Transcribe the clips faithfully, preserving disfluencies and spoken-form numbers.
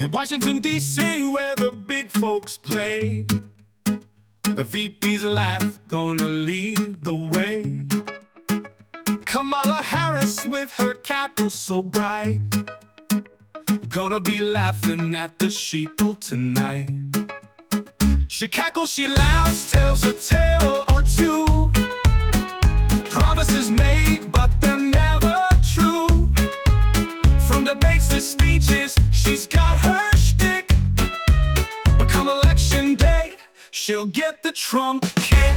In Washington, D C, where the big folks play, the V P's laugh, gonna lead the way. Kamala Harris with her cackle so bright, gonna be laughing at the sheeple tonight. She cackles, she laughs, tells a tale or two, promises made, but they're never true. From debates to speeches, she's got her shtick, but come election day, she'll get the Trump kick.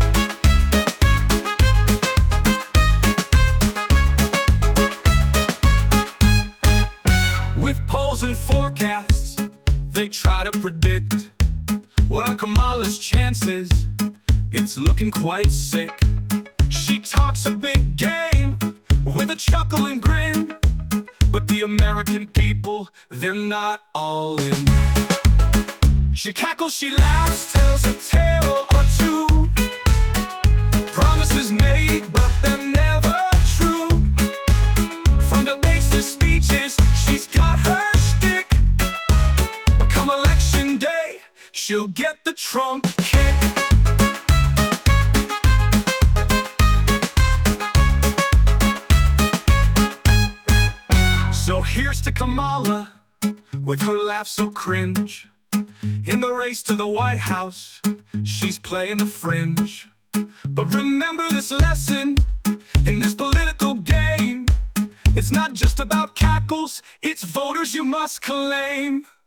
With polls and forecasts, they try to predict what are Kamala's chances. It's looking quite sick. She talks a big game with a chuckle and grin, but the American people, they're not all in. She cackles, she laughs, tells a tale or two, promises made, but they're never true. From debates to speeches, she's got her shtick, but come election day, she'll get the Trump kick. So here's to Kamala, with her laugh so cringe. In the race to the White House, she's playing the fringe. But remember this lesson in this political game: it's not just about cackles, it's voters you must claim.